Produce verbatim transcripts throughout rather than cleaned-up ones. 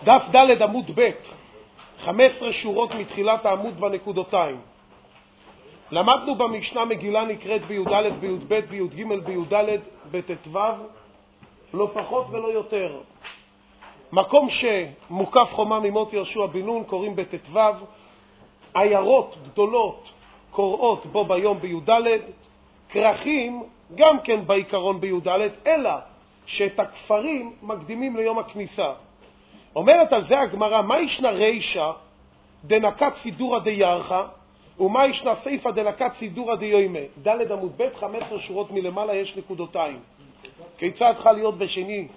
דף ד' עמוד ב', חמש עשרה שורות מתחילת העמוד בנקודותיים. למדנו במשנה מגילה נקראת בי"א, בי"ב, בי"ג, בי"ד, בט"ו, לא פחות ולא יותר. מקום שמוקף חומה ממות יהושע בן נון קוראים בט"ו, עיירות גדולות קוראות בו ביום בי"ד, כרכים גם כן בעיקרון בי"ד, אלא שאת הכפרים מקדימים ליום הכניסה. אומרת על זה הגמרא, מה ישנה רישא דנקת סידורא דיירחא ומה ישנה סיפא דנקת סידורא דיומא? ד' עמוד ב', חמש עשרה שורות מלמעלה יש נקודותיים. כיצד צריכה להיות בשני?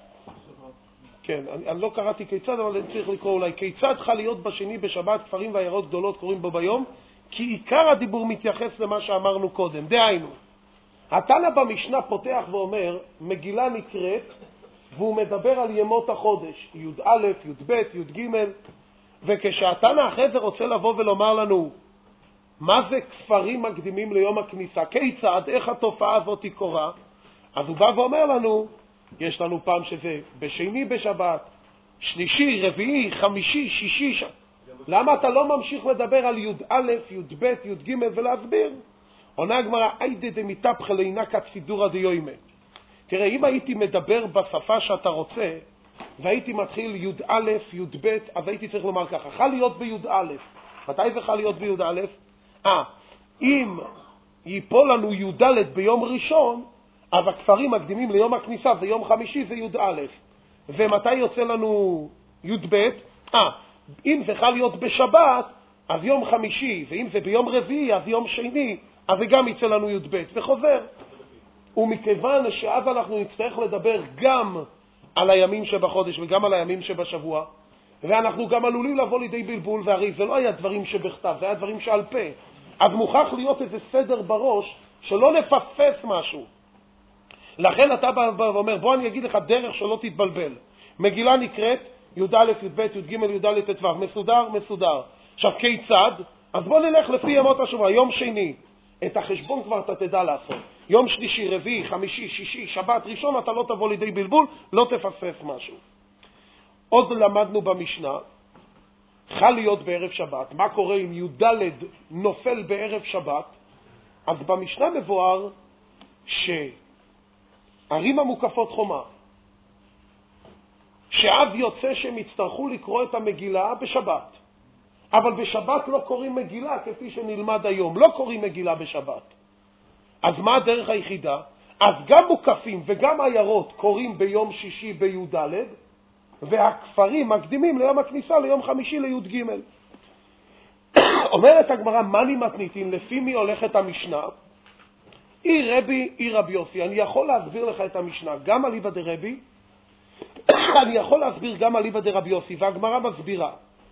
כן, אני, אני לא קראתי כיצד, אבל אני צריך לקרוא אולי. כיצד צריכה להיות בשני בשבת כפרים ועיירות גדולות קוראים בו ביום? כי עיקר הדיבור מתייחס למה שאמרנו קודם. דהיינו, התנא במשנה פותח ואומר, מגילה נקראת, והוא מדבר על ימות החודש, י"א, י"ב, י"ג, וכשהתנא אחרי זה רוצה לבוא ולומר לנו, מה זה כפרים מקדימים ליום הכניסה? כיצד, איך התופעה הזאת קורה? אז הוא בא ואומר לנו, יש לנו פעם שזה בשני בשבת, שלישי, רביעי, חמישי, שישי. ש... למה אתה לא ממשיך לדבר על י"א, י"ב, י"ג ולהסביר? עונה הגמרא, איידא דמיתפחא לינקת סידורא דיומא. תראה, אם הייתי מדבר בשפה שאתה רוצה, והייתי מתחיל י"א, י"ב, אז הייתי צריך לומר ככה, חל להיות בי"א. מתי זה חל להיות בי"א? אה, אם ייפול לנו י"ד ביום ראשון, אז הכפרים מקדימים ליום הכניסה, זה יום חמישי, זה י"א. ומתי יוצא לנו י"ב? אה, אם זה חל להיות בשבת, אז יום חמישי, ואם זה ביום רביעי, אז יום שני, אז זה גם יצא לנו י"ב, וחוזר. ומכיוון שאז אנחנו נצטרך לדבר גם על הימים שבחודש וגם על הימים שבשבוע, ואנחנו גם עלולים לבוא לידי בלבול, והרי זה לא היה דברים שבכתב, זה היה דברים שעל פה. אז מוכרח להיות איזה סדר בראש שלא נפספס משהו. לכן אתה בא ואומר, בוא אני אגיד לך דרך שלא תתבלבל. מגילה נקראת י"א, י"ב, י"ג, י"ד, ט"ו, מסודר, מסודר. עכשיו כיצד? אז בוא נלך לפי ימות השבוע. יום שני, את החשבון כבר אתה תדע לעשות. יום שלישי, רביעי, חמישי, שישי, שבת, ראשון, אתה לא תבוא לידי בלבול, לא תפספס משהו. עוד למדנו במשנה, חל להיות בערב שבת. מה קורה אם י"ד נופל בערב שבת? אז במשנה מבואר שערים המוקפות חומה, שאז יוצא שהם יצטרכו לקרוא את המגילה בשבת. אבל בשבת לא קוראים מגילה כפי שנלמד היום, לא קוראים מגילה בשבת. אז מה הדרך היחידה? אז גם מוקפים וגם עיירות קוראים ביום שישי בי"ד, והכפרים מקדימים ליום הכניסה ליום חמישי לי"ג. אומרת הגמרא, מני מתניתין, לפי מי הולכת המשנה? אי רבי, אי רבי יוסי. אני יכול להסביר לך את המשנה, גם אליבא דרבי, אני יכול להסביר גם אליבא דרבי יוסי, והגמרא מסבירה.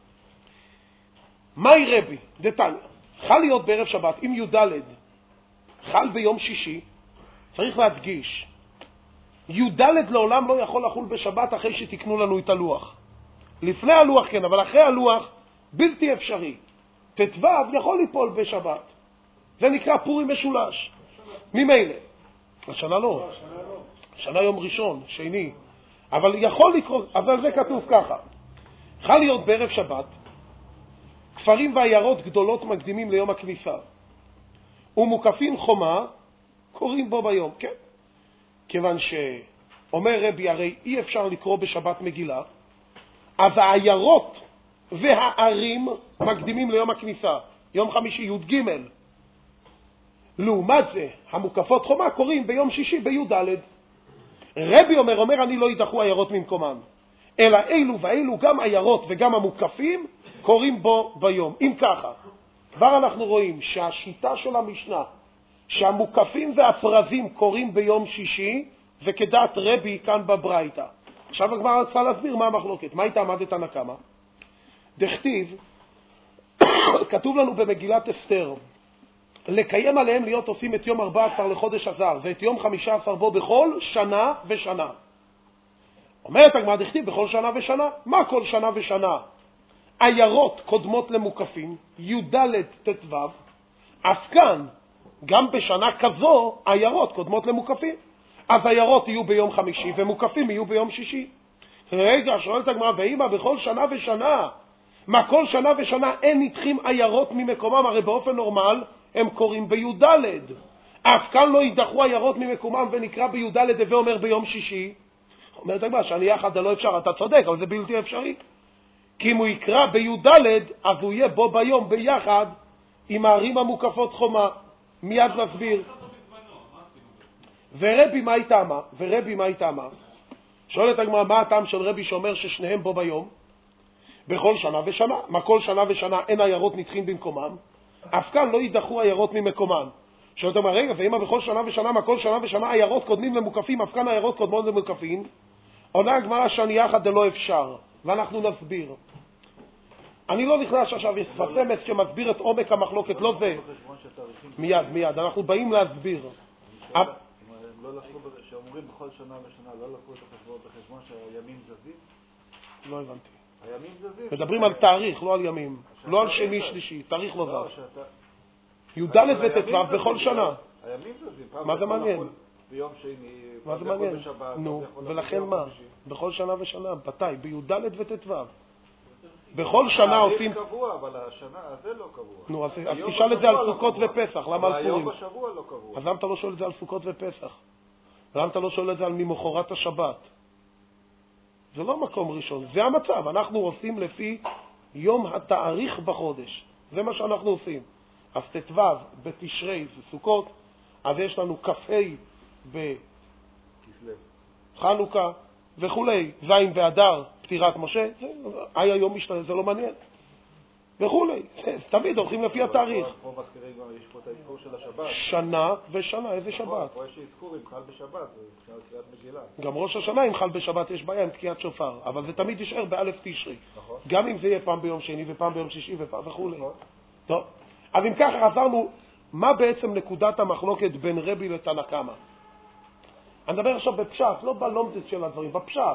מהי רבי? דתניא, חל להיות בערב שבת, אם י"ד חל ביום שישי, צריך להדגיש, י"ד לעולם לא יכול לחול בשבת אחרי שתקנו לנו את הלוח. לפני הלוח כן, אבל אחרי הלוח בלתי אפשרי. ט"ו יכול ליפול בשבת. זה נקרא פורים משולש. ממילא. השנה לא. השנה יום ראשון, שני. אבל יכול לקרות, אבל זה כתוב ככה. חל להיות בערב שבת, כפרים ועיירות גדולות מקדימים ליום הכניסה. ומוקפים חומה, קוראים בו ביום, כן. כיוון שאומר רבי, הרי אי אפשר לקרוא בשבת מגילה, אז העיירות והערים מקדימים ליום הכניסה, יום חמישי, י"ג. לעומת זה, המוקפות חומה קוראים ביום שישי בי"ד. רבי אומר, אומר, אני לא ידחו עיירות ממקומן, אלא אילו ואילו, גם עיירות וגם המוקפים, קוראים בו ביום. אם ככה, כבר אנחנו רואים שהשיטה של המשנה, שהמוקפים והפרזים קוראים ביום שישי, זה כדעת רבי כאן בברייתא. עכשיו כבר רצה להסביר מה המחלוקת. מה הייתה עמדת הנקמה? דכתיב, כתוב לנו במגילת אסתר, לקיים עליהם להיות עושים את יום ארבע עשר לחודש הזר, ואת יום חמישה עשר בו בכל שנה ושנה. אומרת הגמרא, דכתיב בכל שנה ושנה. מה כל שנה ושנה? עיירות קודמות למוקפים, י"ד ט"ו, אז כאן, גם בשנה כזו, עיירות קודמות למוקפים. אז עיירות יהיו ביום חמישי ומוקפים יהיו ביום שישי. רגע, שואלת הגמרא, ואמא בכל שנה ושנה, מה כל שנה ושנה אין נדחים עיירות ממקומם? הרי באופן נורמל הם קוראים בי"ד. אף כאן לא יידחו עיירות ממקומם ונקרא בי"ד, הווה אומר ביום שישי. אומרת הגמרא, שאני יחד לא אפשר, אתה צודק, אבל זה בלתי אפשרי. כי אם הוא יקרא בי"ד, אז הוא יהיה בו ביום ביחד עם הערים המוקפות חומה. מיד נסביר. ורבי מה היא טעמה? ורבי מה היא טעמה? שואלת הגמרא, מה הטעם של רבי שאומר ששניהם בו ביום? בכל שנה ושנה. מה כל שנה ושנה אין עיירות נדחים במקומם? אף כאן לא יידחו עיירות ממקומן. שואלת הגמרא, רגע, ואמא בכל שנה ושנה, מה כל שנה ושנה עיירות קודמים למוקפים, אף כאן עיירות קודמות למוקפים? עונה הגמרא שאני יחד לא אפשר, ואנחנו נסביר. אני לא נכנס עכשיו, יש ספרמס שמסביר את עומק המחלוקת, לא זה. מיד, מיד, אנחנו באים להסביר. לא לקחו, שאומרים בכל שנה ושנה, לא לקחו את החשבון בחשבון שהימים זזים? לא הבנתי. הימים זזים? מדברים על תאריך, לא על ימים. לא על שני שלישי, תאריך לא זז. י"ד וט"ו בכל שנה. הימים זזים. מה זה מעניין? ביום שני, מה זה מעניין? נו, ולכן מה? בכל שנה ושנה, מתי? בי"ד וט"ו. בכל שנה עושים... תאריך קבוע, אבל השנה הזה לא קבוע. נו, אז תשאל את זה על סוכות ופסח, למה על פורים? היום בשבוע לא קבוע. אז למה אתה לא שואל את זה על סוכות ופסח? למה אתה לא שואל את זה על ממחרת השבת? זה לא מקום ראשון, זה המצב. אנחנו עושים לפי יום התאריך בחודש. זה מה שאנחנו עושים. אז ט"ו בתשרי זה סוכות, אז יש לנו כ"ה בחנוכה וכולי, זין ואדר, פטירת משה, זה היה יום משתנה, זה לא מעניין. וכולי, תמיד הולכים לפי התאריך. פה מזכירים גם, יש פה את האזכור של השבת. שנה ושנה, איזה שבת? פה יש אזכור אם חל בשבת, זה תקיעת מגילה. גם ראש השנה אם חל בשבת יש בעיה עם תקיעת שופר, אבל זה תמיד יישאר באלף תשרי. גם אם זה יהיה פעם ביום שני ופעם ביום שישי וכולי. טוב, אז אם ככה חזרנו, מה בעצם נקודת המחלוקת בין רבי לתנא קמא? אני מדבר עכשיו בפשט, לא בלומדות של הדברים, בפשט.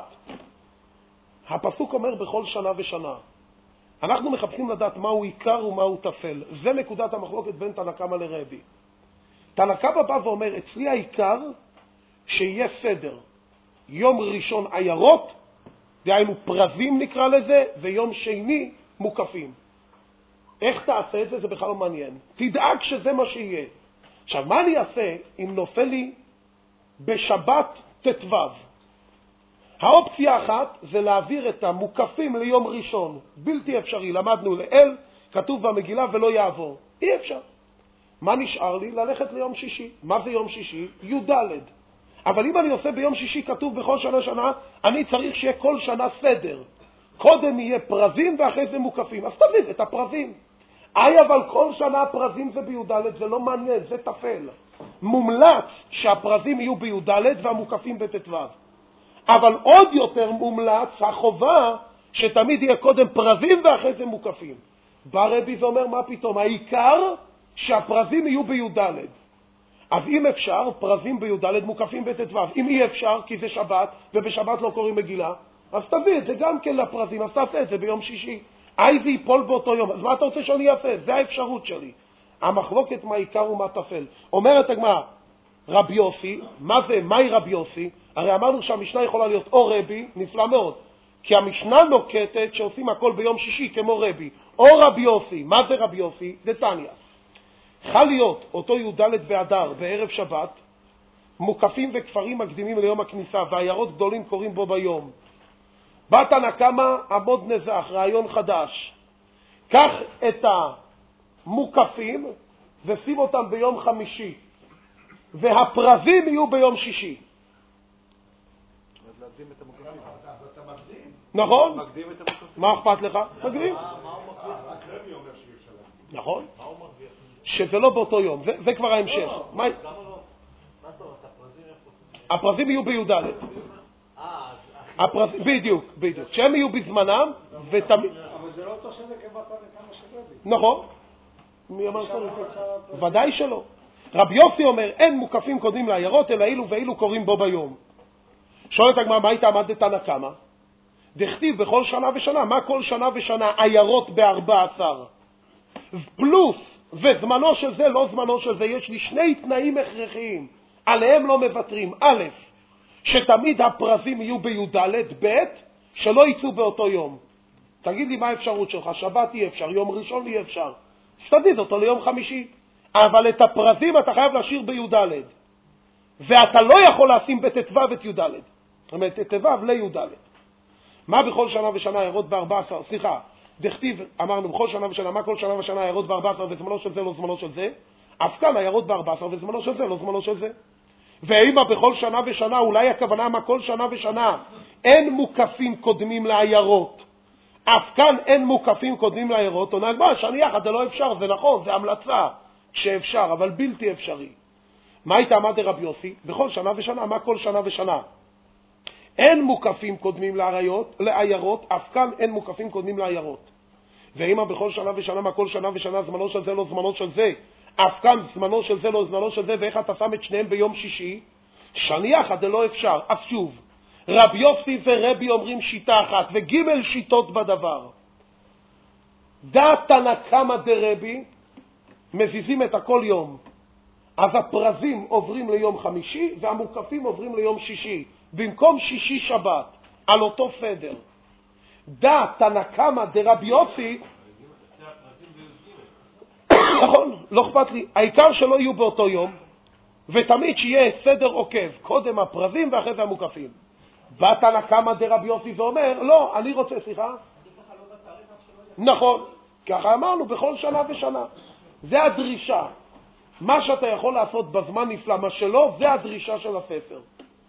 הפסוק אומר בכל שנה ושנה. אנחנו מחפשים לדעת מהו עיקר ומהו תפל. זה נקודת המחלוקת בין תנא קמא לרבי. תנא קמא בא ואומר, אצלי העיקר שיהיה סדר. יום ראשון עיירות, דהיינו פרזים נקרא לזה, ויום שני מוקפים. איך תעשה את זה? זה בכלל לא מעניין. תדאג שזה מה שיהיה. עכשיו, מה אני אעשה אם נופל לי בשבת ט"ו? האופציה אחת זה להעביר את המוקפים ליום ראשון. בלתי אפשרי. למדנו לאל, כתוב במגילה ולא יעבור. אי אפשר. מה נשאר לי? ללכת ליום שישי. מה זה יום שישי? י"ד. אבל אם אני עושה ביום שישי כתוב בכל שנה שנה, אני צריך שיהיה כל שנה סדר. קודם יהיה פרזים ואחרי זה מוקפים. אז תבין את הפרזים. איי, אבל כל שנה הפרזים זה בי"ד, זה לא מעניין, זה תפל. מומלץ שהפרזים יהיו בי"ד והמוקפים בט"ו. אבל עוד יותר מומלץ החובה שתמיד יהיה קודם פרזים ואחרי זה מוקפים. בא רבי ואומר, מה פתאום? העיקר שהפרזים יהיו בי"ד. אז אם אפשר, פרזים בי"ד מוקפים בט"ו. אם אי אפשר, כי זה שבת, ובשבת לא קוראים מגילה, אז תביא את זה גם כן לפרזים, אז תעשה את זה ביום שישי. איי, זה ייפול באותו יום. אז מה אתה רוצה שאני אעשה? זה האפשרות שלי. המחלוקת מה עיקר ומה תפל. אומרת הגמרא, רבי יוסי, מה זה, מהי רבי יוסי? הרי אמרנו שהמשנה יכולה להיות או רבי, נפלא מאוד, כי המשנה נוקטת שעושים הכל ביום שישי כמו רבי, או רבי יוסי. מה זה רבי יוסי? דתניא. חל להיות אותו י"ד באדר בערב שבת, מוקפים וכפרים מקדימים ליום הכניסה, ועיירות גדולים קוראים בו ביום. בא תנא קמא, עמוד נזח, רעיון חדש. קח את המוקפים ושים אותם ביום חמישי, והפרזים יהיו ביום שישי. להקדים את המוקפים. אז אתה מקדים? נכון? מקדים את המוקפים. מה אכפת לך? מקדים. מה הוא מקדים? רק רבי אומר שאי אפשר להקדים. נכון? מה הוא מרוויח? שזה לא באותו יום, זה, זה כבר ההמשך. מה... למה לא? מה זאת אומרת, הפרזים איפה? הפרזים יהיו בי"ד. הפרזים, בדיוק, בדיוק. שהם יהיו בזמנם, ותמיד... אבל זה לא אותו סדר כמה כמה של רבי. נכון. מי אמר שאתה רוצה? ודאי שלא. רבי יוסי אומר, אין מוקפים קודמים לעיירות, אלא אילו ואילו קוראים בו ביום. שואלת הגמרא, מה הייתה עמדת תנא קמא? דכתיב בכל שנה ושנה. מה כל שנה ושנה? עיירות בארבע עשר. פלוס, וזמנו של זה, לא זמנו של זה. יש לי שני תנאים הכרחיים. עליהם לא מוותרים. א', שתמיד הפרזים יהיו בי"ד, ב', שלא יצאו באותו יום. תגיד לי מה האפשרות שלך, שבת אי אפשר, יום ראשון אי אפשר. תסתדיד אותו ליום חמישי. אבל את הפרזים אתה חייב להשאיר בי"ד. ואתה לא יכול לשים בט"ו את י"ד. זאת אומרת, ט"ו לי"ד. מה בכל שנה ושנה הערות ב-ארבע עשרה? סליחה, דכתיב, אמרנו, בכל שנה ושנה, מה כל שנה ושנה הערות ב-ארבע עשרה וזמנו של זה לא זמנו של זה? אף כאן הערות ב-ארבע עשרה וזמנו של זה לא זמנו של זה. ואימה בכל שנה ושנה, אולי הכוונה מה כל שנה ושנה, אין מוקפים קודמים לעיירות. אף כאן אין מוקפים קודמים לעיירות, עונה הגמרא, שאני יחד, זה לא אפשר, זה נכון, זה המלצה שאפשר, אבל בלתי אפשרי. מה הייתה אמרת רבי יוסי? בכל שנה ושנה, מה כל שנה ושנה? אין מוקפים קודמים לעיירות, לעיירות, אף כאן אין מוקפים קודמים לעיירות. ואימה בכל שנה ושנה, מה כל שנה ושנה, זמנו של זה לא זמנו של זה, אף כאן זמנו של זה לא זמנו של זה, ואיך אתה שם את שניהם ביום שישי? שאני יחד, זה לא אפשר. אף שוב, רבי יוסי ורבי אומרים שיטה אחת, וג' שיטות בדבר. דעת תנא קמא דרבי, מזיזים את הכל יום. אז הפרזים עוברים ליום חמישי, והמוקפים עוברים ליום שישי. במקום שישי שבת, על אותו סדר. דעת תנא קמא דרבי יוסי, נכון, לא אכפת לי. העיקר שלא יהיו באותו יום, ותמיד שיהיה סדר עוקב, קודם הפרזים ואחרי זה המוקפים. בא תנא קמא דרבי יוסי ואומר, לא, אני רוצה, סליחה? נכון, ככה אמרנו, בכל שנה ושנה. זה הדרישה. מה שאתה יכול לעשות בזמן נפלא, מה שלא, זה הדרישה של הספר.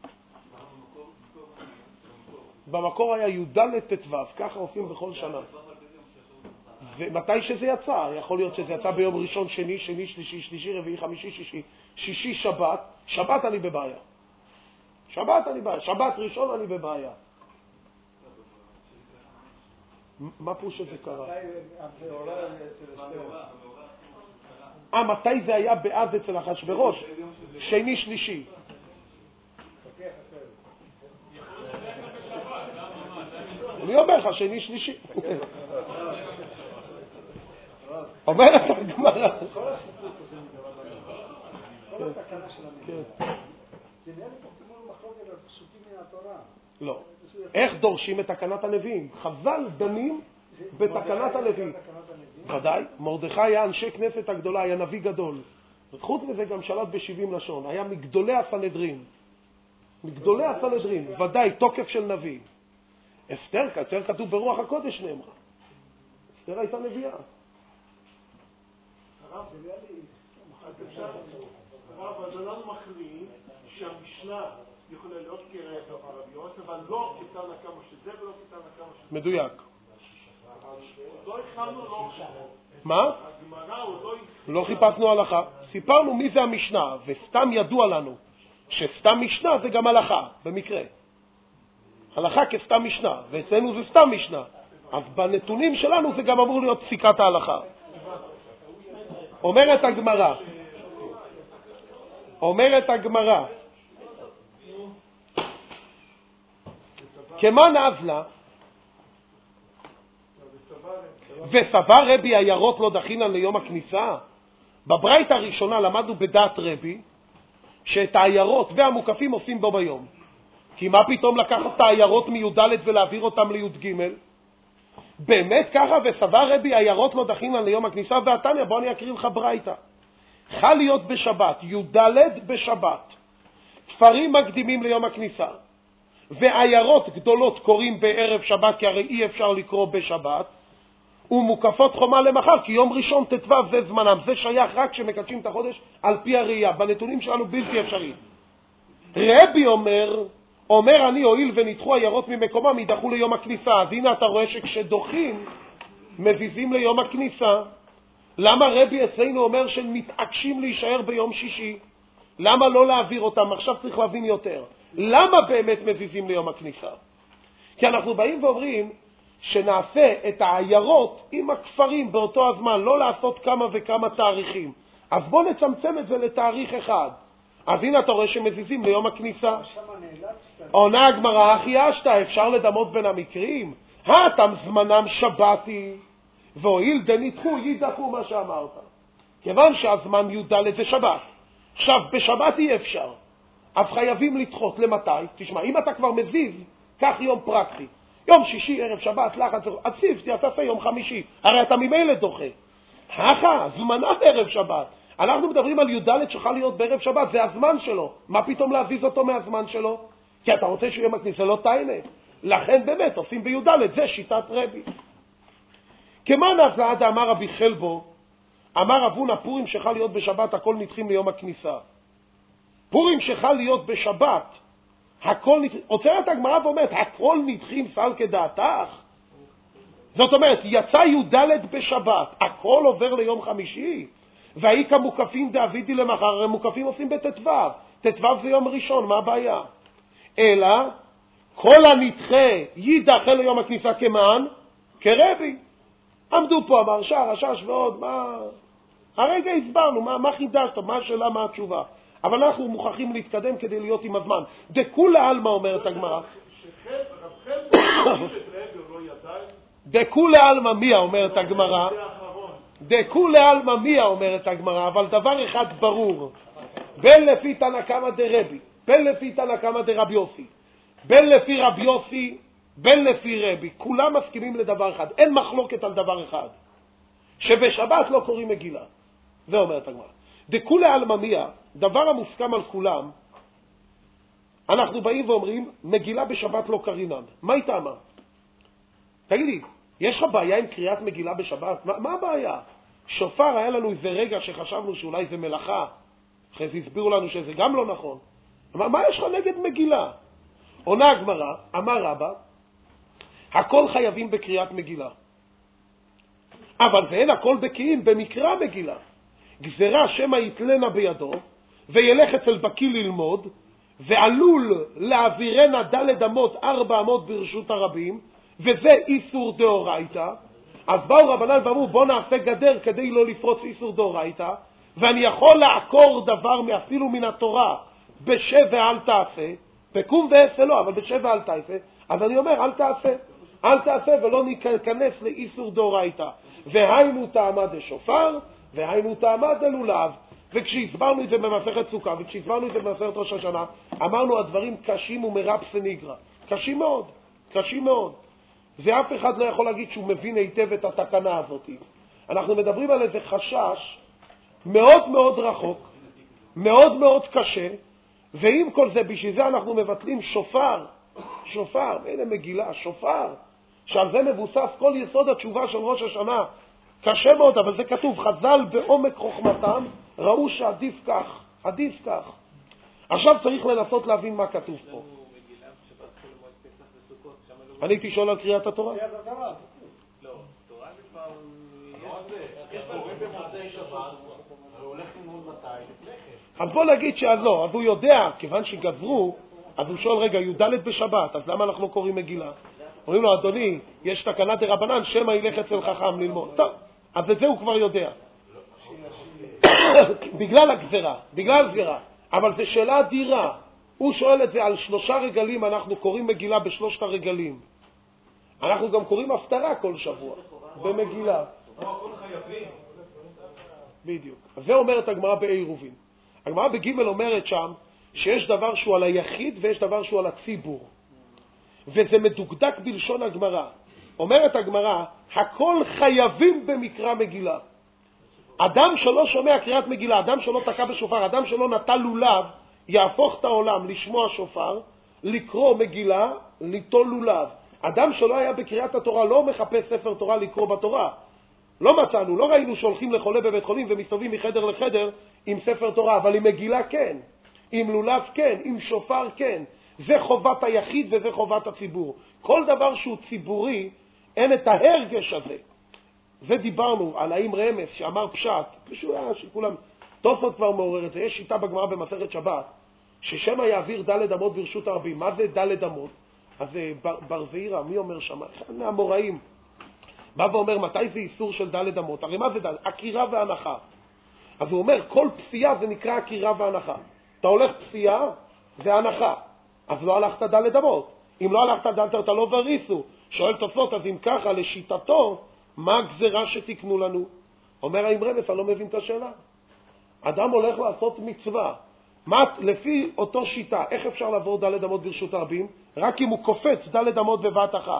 במקור היה י"ד ט"ו, ככה עושים בכל שנה. ומתי שזה יצא? יכול להיות שזה יצא ביום ראשון, שני, שני, שלישי, שלישי, רביעי, חמישי, שישי, שישי, שבת. שבת אני בבעיה. שבת אני בבעיה. שבת ראשון אני בבעיה. מה פה שזה קרה? אה, מתי זה היה בעד אצל אחשוורוש? שני, שלישי. אני אומר לך, שני, שלישי. אומרת הגמרא. כל הסיפור הזה מדבר, כל התקנה של המדינה. זה נראה לי פה כמו מחלוקת על פסוקים מהתורה. לא. איך דורשים את תקנת הנביאים? חז"ל דנים בתקנת הנביאים. ודאי, מרדכי היה אנשי כנסת הגדולה, היה נביא גדול. חוץ מזה גם שלט ב-שבעים לשון, היה מגדולי הסנהדרין. מגדולי הסנהדרין, ודאי, תוקף של נביא. אסתר, כאשר כתוב ברוח הקודש נאמרה. אסתר הייתה נביאה. אבל זה לא מכריע שהמשנה יכולה להיות כרב רבי יוסף, אבל לא כתנא קמא שזה ולא כתנא קמא שזה. מדויק. לא הכנו, לא... מה? לא חיפשנו הלכה. סיפרנו מי זה המשנה, וסתם ידוע לנו שסתם משנה זה גם הלכה, במקרה. הלכה כסתם משנה, ואצלנו זה סתם משנה. אז בנתונים שלנו זה גם אמור להיות פסיקת ההלכה. אומרת הגמרא, אומרת הגמרא, כמה נעזלה, וסבר רבי עיירות לא דחינן ליום הכניסה? בברייתא הראשונה למדנו בדעת רבי, שאת העיירות והמוקפים עושים בו ביום. כי מה פתאום לקחת את העיירות מי"ד ולהעביר אותם לי"ג? באמת ככה, וסבר רבי עיירות לא דחינן ליום הכניסה, והתניא, בוא אני אקריא לך ברייתא. חל להיות בשבת, י"ד בשבת, תפרים מקדימים ליום הכניסה, ועיירות גדולות קוראים בערב שבת, כי הרי אי אפשר לקרוא בשבת, ומוקפות חומה למחר, כי יום ראשון ט"ו זה זמנם. זה שייך רק שמקדשים את החודש על פי הראייה. בנתונים שלנו בלתי אפשרי. רבי אומר, אומר אני הועיל ונדחו עיירות ממקומם, ידחו ליום הכניסה. אז הנה אתה רואה שכשדוחים, מזיזים ליום הכניסה. למה רבי אצלנו אומר שהם מתעקשים להישאר ביום שישי? למה לא להעביר אותם? עכשיו צריך להבין יותר. למה באמת מזיזים ליום הכניסה? כי אנחנו באים ואומרים, שנעשה את העיירות עם הכפרים באותו הזמן, לא לעשות כמה וכמה תאריכים. אז בוא נצמצם את זה לתאריך אחד. אז הנה אתה רואה שמזיזים ליום הכניסה. עונה הגמרא, אחי אשתא, אפשר לדמות בין המקרים? האתם זמנם שבתי, והואיל דניתחו יידחו, מה שאמרת. כיוון שהזמן י"ד זה שבת. עכשיו, בשבת אי אפשר. אז חייבים לדחות. למתי? תשמע, אם אתה כבר מזיז, קח יום פרקטי. יום שישי, ערב שבת, לחץ, עציף, תעשה יום חמישי. הרי אתה ממילא דוחה. ככה, זמנה בערב שבת. אנחנו מדברים על י"ד שצריכה להיות בערב שבת, זה הזמן שלו. מה פתאום להזיז אותו מהזמן שלו? כי אתה רוצה שהוא יהיה מקניס, זה לא טיינה. לכן באמת עושים בי"ד, זה שיטת רבי. כמה נעשה עד אמר רבי חלבו, אמר אבונה פורים שחל להיות בשבת, הכל נדחים ליום הכניסה. פורים שחל להיות בשבת, הכל נדחים, עוצרת הגמרא ואומרת, הכל נדחים סל כדעתך? זאת אומרת, יצא י"ד בשבת, הכל עובר ליום חמישי, והאי כמוקפים דאבידי למחר, הרי מוקפים עושים בט"ו, ט"ו זה יום ראשון, מה הבעיה? אלא, כל הנדחה יידחה ליום הכניסה כמען, כרבי. עמדו פה המרשה, רשש ועוד, מה... הרגע הסברנו, מה, מה חידשת, מה השאלה, מה התשובה. אבל אנחנו מוכרחים להתקדם כדי להיות עם הזמן. דכולי עלמא אומרת הגמרא. דכולי עלמא מיה אומרת הגמרא. דכולי עלמא מיה אומרת הגמרא, אבל דבר אחד ברור. בין לפי תנא קמא דרבי, בין לפי תנא קמא דרבי יוסי, בין לפי רבי יוסי, בין לפי רבי, כולם מסכימים לדבר אחד. אין מחלוקת על דבר אחד. שבשבת לא קוראים מגילה. זה אומרת הגמרא. דכולי עלמא מיה, דבר המוסכם על כולם, אנחנו באים ואומרים, מגילה בשבת לא קרינן. מה היא טעמה? תגידי, יש לך בעיה עם קריאת מגילה בשבת? מה, מה הבעיה? שופר, היה לנו איזה רגע שחשבנו שאולי זה מלאכה, אחרי זה הסבירו לנו שזה גם לא נכון. מה, מה יש לך נגד מגילה? עונה הגמרא, אמר רבא, הכל חייבים בקריאת מגילה. אבל ואין הכל בקיאים במקרא מגילה. גזרה שמא יתלנה בידו, וילך אצל בקי ללמוד, ועלול להעבירנה דלת אמות, ארבע אמות ברשות הרבים, וזה איסור דאורייתא. אז באו רבנן ואמרו, בוא נעשה גדר כדי לא לפרוץ איסור דאורייתא, ואני יכול לעקור דבר אפילו מן התורה, בשב ואל תעשה, בקום ועשה לא, אבל בשב ואל תעשה, אז אני אומר, אל תעשה. אל תעשה ולא ניכנס לאיסור דאורייתא. והיינו טעמה דשופר, והיינו טעמה דלולב. וכשהסברנו את זה במסכת סוכה, וכשהסברנו את זה במסכת ראש השנה, אמרנו, הדברים קשים ומרפסה ניגרא. קשים מאוד, קשים מאוד. זה אף אחד לא יכול להגיד שהוא מבין היטב את התקנה הזאת. אנחנו מדברים על איזה חשש מאוד מאוד רחוק, מאוד מאוד קשה, ועם כל זה, בשביל זה אנחנו מבטלים שופר, שופר, הנה מגילה, שופר, שעל זה מבוסס כל יסוד התשובה של ראש השנה. קשה מאוד, אבל זה כתוב, חז"ל בעומק חוכמתם, ראו שעדיף כך, עדיף כך. עכשיו צריך לנסות להבין מה כתוב פה. אני הייתי שואל על קריאת התורה. קריאת התורה. לא, תורה זה כבר... יש בורים במוצאי שבת, הוא הולך ללמוד מתי, לפני. אז בוא נגיד שאז לא, אז הוא יודע, כיוון שגזרו, אז הוא שואל, רגע, י"ד בשבת, אז למה אנחנו לא קוראים מגילה? אומרים לו, אדוני, יש תקנה דרבנן, שמא ילך אצל חכם ללמוד. טוב, אז את זה הוא כבר יודע. בגלל הגזרה, בגלל הגזרה. אבל זו שאלה אדירה. הוא שואל את זה על שלושה רגלים, אנחנו קוראים מגילה בשלושת הרגלים. אנחנו גם קוראים הפטרה כל שבוע, במגילה. בדיוק. זה אומרת הגמרא בעירובין. הגמרא בג' אומרת שם, שיש דבר שהוא על היחיד ויש דבר שהוא על הציבור. וזה מדוקדק בלשון הגמרא. אומרת הגמרא, הכל חייבים במקרא מגילה. אדם שלא שומע קריאת מגילה, אדם שלא תקע בשופר, אדם שלא נטל לולב, יהפוך את העולם לשמוע שופר, לקרוא מגילה, ליטול לולב. אדם שלא היה בקריאת התורה לא מחפש ספר תורה לקרוא בתורה. לא מצאנו, לא ראינו שהולכים לחולה בבית חולים ומסתובבים מחדר לחדר עם ספר תורה, אבל עם מגילה כן, עם לולב כן, עם שופר כן. זה חובת היחיד וזה חובת הציבור. כל דבר שהוא ציבורי, אין את ההרגש הזה. זה דיברנו על האם רמס שאמר פשט, כשהוא שכולם, תוספות כבר מעורר את זה. יש שיטה בגמרא במסכת שבת, ששמא יעביר דלת אמות ברשות הרבים. מה זה דלת אמות? אז בר, בר ואירה, מי אומר שם? אחד מהמוראים. בא ואומר, מתי זה איסור של דלת אמות? הרי מה זה דלת? עקירה והנחה. אז הוא אומר, כל פסיעה זה נקרא עקירה והנחה. אתה הולך פסיעה, זה הנחה. אז לא הלכת דלת אמות. אם לא הלכת דלת, אתה לא וריסו. שואל תוספות, אז אם ככה, לשיטתו, מה הגזרה שתקנו לנו? אומר האם רמס, אני לא מבין את השאלה. אדם הולך לעשות מצווה. מה, לפי אותו שיטה, איך אפשר לעבור דלת אמות ברשות הרבים? רק אם הוא קופץ דלת אמות בבת אחת.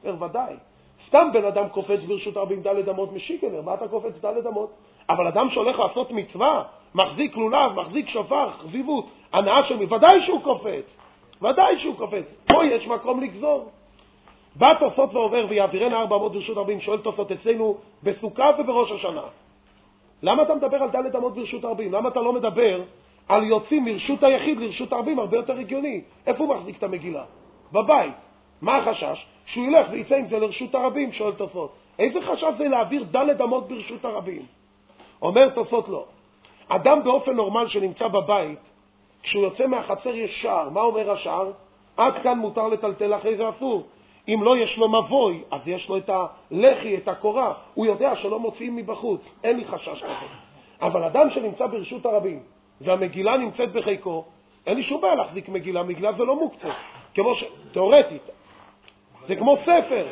אומר, ודאי. סתם בן אדם קופץ ברשות הרבים ד' אמות משיגנר, מה אתה קופץ ד' אמות? אבל אדם שהולך לעשות מצווה, מחזיק לולב, מחזיק שופר, חביבות, הנאה של מי, ודאי שהוא קופץ. ודאי שהוא קופץ. פה יש מקום לגזור. בא תוספות ואומר, ויעבירנה ארבע אמות ברשות הרבים, שואל תוספות אצלנו בסוכה ובראש השנה. למה אתה מדבר על ד' אמות ברשות הרבים? למה אתה לא מדבר על יוצאים מרשות היחיד לרשות הרבים? הרבה יותר הגיוני. איפה הוא מחזיק את המגילה? בבית. מה החשש? שהוא ילך ויצא עם זה לרשות הרבים, שואל תוספות. איזה חשש זה להעביר ד' אמות ברשות הרבים? אומר תוספות לא. אדם באופן נורמל שנמצא בבית, כשהוא יוצא מהחצר יש שער. מה אומר השער? עד כאן מותר לטלטל, אחרי זה אסור. אם לא יש לו מבוי, אז יש לו את הלחי, את הקורה. הוא יודע שלא מוציאים מבחוץ. אין לי חשש כזה. אבל אדם שנמצא ברשות הרבים, והמגילה נמצאת בחיקו, אין לי שום בעיה להחזיק מגילה. מגילה זה לא מוקצה. כמו ש... תיאורטית. זה כמו ספר.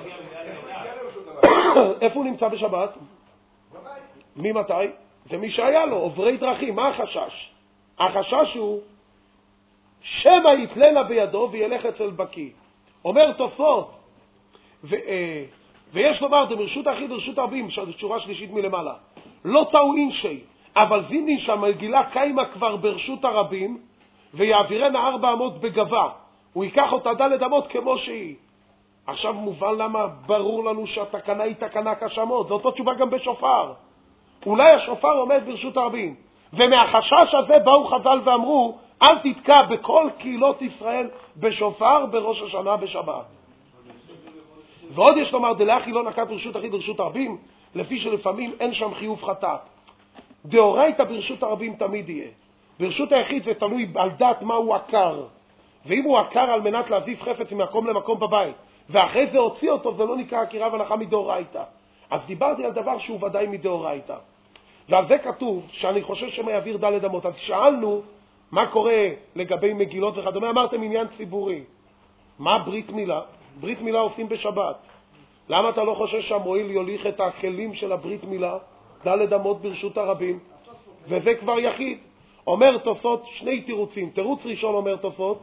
איפה הוא נמצא בשבת? ממתי? זה מי שהיה לו, עוברי דרכים. מה החשש? החשש הוא שמא יתלנה בידו וילך אצל בקי. אומר תוספות, ו, אה, ויש לומר, דמרשות היחיד לרשות הרבים, שורה שלישית מלמעלה, לא טעו אינשי, אבל זימני שהמגילה קיימה כבר ברשות הרבים, ויעבירנה ארבע אמות בגבה. הוא ייקח אותה ד' אמות כמו שהיא. עכשיו מובן למה ברור לנו שהתקנה היא תקנה קשה מאוד. זו אותו תשובה גם בשופר. אולי השופר עומד ברשות הרבים. ומהחשש הזה באו חז"ל ואמרו, אל תתקע בכל קהילות ישראל בשופר בראש השנה בשבת. ועוד יש לומר, דלאחי לא נקט ברשות היחיד לרשות הרבים, לפי שלפעמים אין שם חיוב חטאת. דאורייתא ברשות הרבים תמיד יהיה. ברשות היחיד זה תלוי על דעת מהו עקר. ואם הוא עקר על מנת להזיז חפץ ממקום למקום בבית, ואחרי זה הוציא אותו, זה לא נקרא עקירה והנחה מדאורייתא. אז דיברתי על דבר שהוא ודאי מדאורייתא. ועל זה כתוב שאני חושב שמה יעביר ד' אמות. אז שאלנו מה קורה לגבי מגילות וכדומה, אמרתם עניין ציבורי. מה ברית מילה? ברית מילה עושים בשבת. למה אתה לא חושב שהמועיל יוליך את הכלים של הברית מילה? ד' אמות ברשות הרבים. וזה כבר יחיד. אומר תוספות שני תירוצים. תירוץ ראשון אומר תוספות,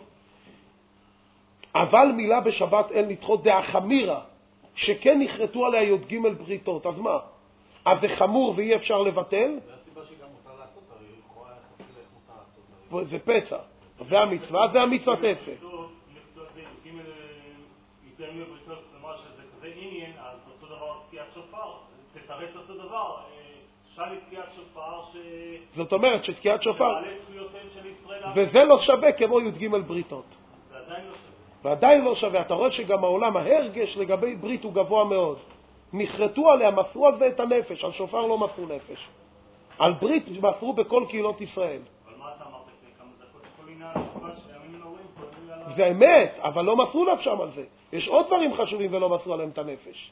אבל מילה בשבת אין לדחות, דעה חמירה, שכן נחרטו עליה י' ג' בריתות. אז מה? אז זה חמור ואי אפשר לבטל? זה הסיבה שגם מותר לעשות, הרי לכאורה איך מותר לעשות. זה פצע. זה המצווה, זה המצוות עשה. ידעים לבריתות, כלומר שזה כזה עניין, אז אותו דבר תקיעת שופר, תתרץ אותו דבר, שאלי תקיעת שופר ש... זאת אומרת שתקיעת שופר... מעלה זכויותיהם של ישראל... וזה לא שווה כמו י' ג' בריתות. זה עדיין לא שווה. ועדיין לא שווה. אתה רואה שגם העולם, ההרגש לגבי ברית הוא גבוה מאוד. נחרטו עליה, מסרו על זה את הנפש, על שופר לא מסרו נפש. על ברית מסרו בכל קהילות ישראל. אבל מה אתה אמרת לפני כמה דקות? כל עניין השופר שהימים ההורים פועלים על... זה אמת, אבל לא מסרו נפשם על זה. יש עוד דברים חשובים ולא מסרו עליהם את הנפש.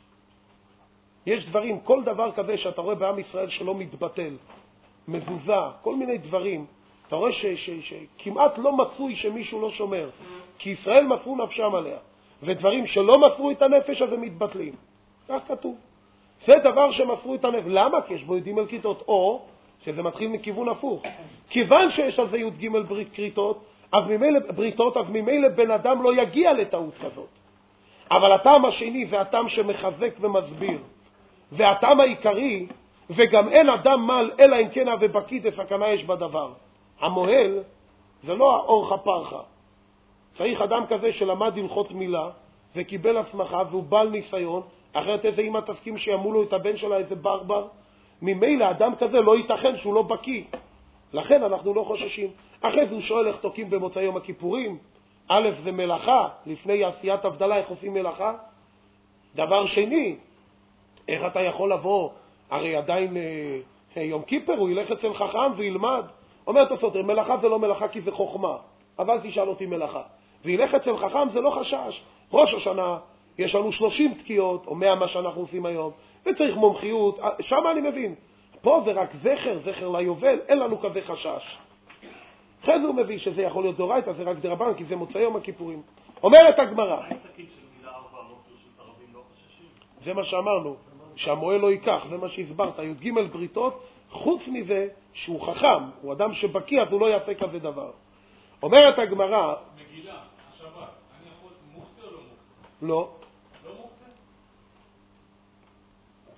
יש דברים, כל דבר כזה שאתה רואה בעם ישראל שלא מתבטל, מזוזה, כל מיני דברים, אתה רואה ש, ש, ש, שכמעט לא מצוי שמישהו לא שומר, כי ישראל מסרו נפשם עליה, ודברים שלא מסרו את הנפש אז הם מתבטלים. כך כתוב. זה דבר שמסרו את הנפש. למה? כי יש בו י' ג' כריתות, או שזה מתחיל מכיוון הפוך. כיוון שיש על זה י' ג' ברית כריתות, אז ממילא, בריתות, אז ממילא בן אדם לא יגיע לטעות כזאת. אבל הטעם השני זה הטעם שמחזק ומסביר. והטעם העיקרי, וגם אין אדם מל, אלא אם כן ובקיא דסכנה יש בדבר. המוהל זה לא האורחה פרחה. צריך אדם כזה שלמד הלכות מילה, וקיבל הסמכה, והוא בעל ניסיון, אחרת איזה אמא תסכים שימו לו את הבן שלה איזה ברבר. ממילא אדם כזה לא ייתכן שהוא לא בקיא. לכן אנחנו לא חוששים. אחרי זה הוא שואל איך תוקים במוצאי יום הכיפורים. א' זה מלאכה, לפני עשיית הבדלה איך עושים מלאכה. דבר שני, איך אתה יכול לבוא, הרי עדיין אה, יום כיפר, הוא ילך אצל חכם וילמד. אומר תוספות, מלאכה זה לא מלאכה כי זה חוכמה, אבל תשאל אותי מלאכה. וילך אצל חכם זה לא חשש. ראש השנה יש לנו שלושים תקיעות, או מאה מה שאנחנו עושים היום, וצריך מומחיות, שם אני מבין. פה זה רק זכר, זכר ליובל, אין לנו כזה חשש. אחרי זה הוא מבין שזה יכול להיות דורייתא, זה רק דרבן, כי זה מוצאי יום הכיפורים. אומרת הגמרא. זה מה שאמרנו, שהמועל לא ייקח, זה מה שהסברת, י' ג' בריתות, חוץ מזה שהוא חכם, הוא אדם שבקיא, אז הוא לא יעשה כזה דבר. אומרת הגמרא, מגילה, השבת, אני יכול מוקצה או לא מוקצה? לא. לא מוקצה?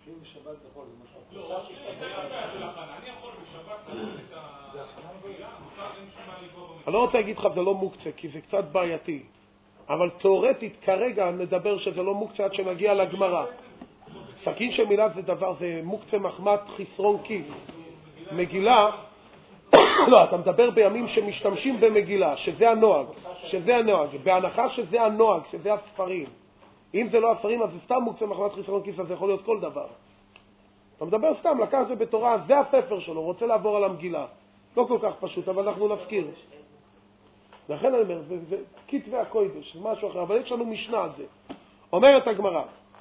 אם בשבת בכל זה משהו. לא, זה הבעיה של הכנה. אני יכול בשבת לעשות את המגילה, מותר אין שמה לגבור במגילה. אני לא רוצה להגיד לך זה לא מוקצה, כי זה קצת בעייתי. אבל תיאורטית כרגע נדבר שזה לא מוקצה עד שנגיע לגמרא. סכין של מילה זה דבר, זה מוקצה מחמת חסרון כיס. מגילה, לא, אתה מדבר בימים שמשתמשים במגילה, שזה הנוהג, שזה הנוהג. בהנחה שזה הנוהג, שזה הספרים. אם זה לא הספרים, אז זה סתם מוקצה מחמת חסרון כיס, אז זה יכול להיות כל דבר. אתה מדבר סתם, לקח את זה בתורה, זה הספר שלו, רוצה לעבור על המגילה. לא כל כך פשוט, אבל אנחנו נזכיר. לכן אני אומר, זה, זה כתבי הקודש, זה משהו אחר, אבל יש לנו משנה על זה. אומרת הגמרא,